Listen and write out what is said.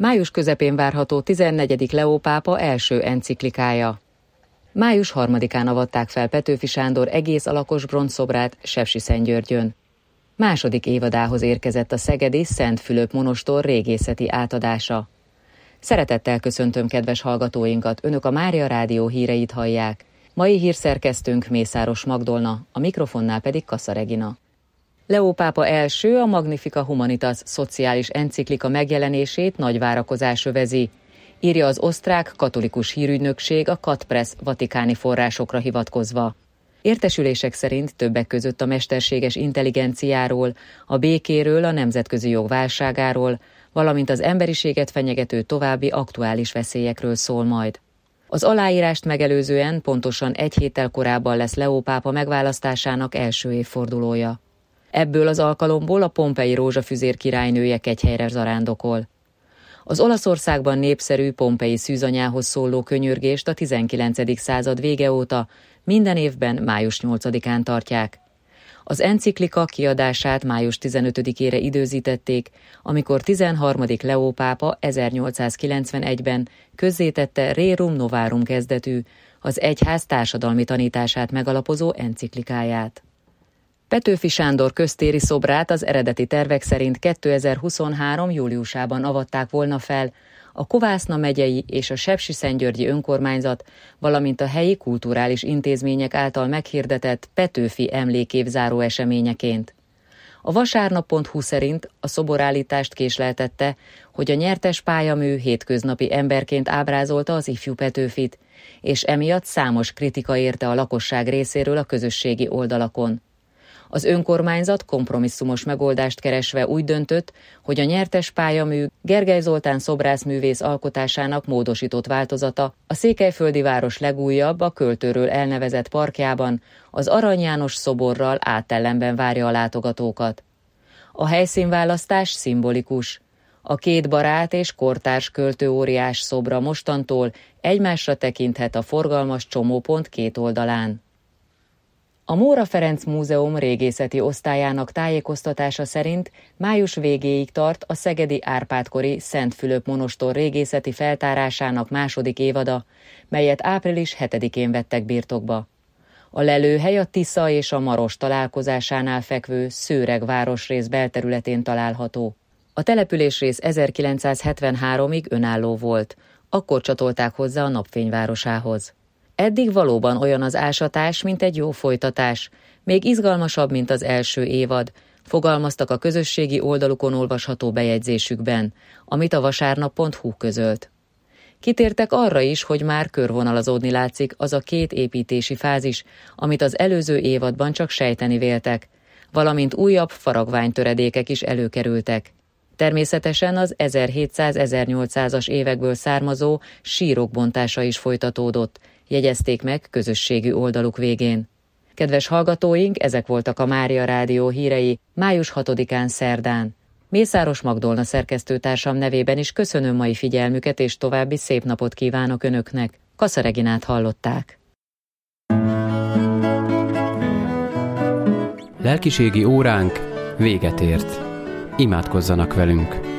Május közepén várható 14. Leó pápa első enciklikája. Május 3-án avatták fel Petőfi Sándor egész alakos bronzszobrát Sepsiszentgyörgyön. Második évadához érkezett a szegedi Szent Fülöp monostor régészeti átadása. Szeretettel köszöntöm kedves hallgatóinkat, Önök a Mária Rádió híreit hallják. Mai hírszerkesztőnk Mészáros Magdolna, a mikrofonnál pedig Kassa Regina. Leó pápa első, a Magnificat Humanitas szociális enciklika megjelenését nagy várakozás övezi, írja az osztrák katolikus hírügynökség a Katpress vatikáni forrásokra hivatkozva. Értesülések szerint többek között a mesterséges intelligenciáról, a békéről, a nemzetközi jog válságáról, valamint az emberiséget fenyegető további aktuális veszélyekről szól majd. Az aláírást megelőzően pontosan egy héttel korábban lesz Leó pápa megválasztásának első évfordulója. Ebből az alkalomból a pompei rózsafüzér királynője kegyhelyre zarándokol. Az Olaszországban népszerű pompei szűzanyához szóló könyörgést a 19. század vége óta minden évben május 8-án tartják. Az enciklika kiadását május 15-ére időzítették, amikor 13. Leó pápa 1891-ben közzétette Rerum Novarum kezdetű, az egyház társadalmi tanítását megalapozó enciklikáját. Petőfi Sándor köztéri szobrát az eredeti tervek szerint 2023. júliusában avatták volna fel a Kovászna megyei és a sepsiszentgyörgyi önkormányzat, valamint a helyi kulturális intézmények által meghirdetett Petőfi emlékév záró eseményeként. A vasárnap.hu szerint a szoborállítást késleltette, hogy a nyertes pályamű hétköznapi emberként ábrázolta az ifjú Petőfit, és emiatt számos kritika érte a lakosság részéről a közösségi oldalakon. Az önkormányzat kompromisszumos megoldást keresve úgy döntött, hogy a nyertes pályamű Gergely Zoltán szobrászművész alkotásának módosított változata a székelyföldi város legújabb, a költőről elnevezett parkjában az Arany János szoborral áttellenben várja a látogatókat. A helyszínválasztás szimbolikus. A két barát és kortárs költőóriás szobra mostantól egymásra tekinthet a forgalmas csomópont két oldalán. A Móra Ferenc Múzeum régészeti osztályának tájékoztatása szerint május végéig tart a szegedi Árpád-kori Szent Fülöp monostor régészeti feltárásának második évada, melyet április 7-én vettek birtokba. A lelőhely a Tisza és a Maros találkozásánál fekvő Szőreg városrész belterületén található. A településrész 1973-ig önálló volt, akkor csatolták hozzá a Napfényvárosához. Eddig valóban olyan az ásatás, mint egy jó folytatás, még izgalmasabb, mint az első évad, fogalmaztak a közösségi oldalukon olvasható bejegyzésükben, amit a vasárnap.hu közölt. Kitértek arra is, hogy már körvonalazódni látszik az a két építési fázis, amit az előző évadban csak sejteni véltek, valamint újabb faragványtöredékek is előkerültek. Természetesen az 1700-1800-as évekből származó sírok bontása is folytatódott, jegyezték meg közösségi oldaluk végén. Kedves hallgatóink, ezek voltak a Mária Rádió hírei május 6-án szerdán. Mészáros Magdolna szerkesztőtársam nevében is köszönöm mai figyelmüket, és további szép napot kívánok Önöknek. Kassa Reginát hallották. Lelkiségi óránk véget ért. Imádkozzanak velünk!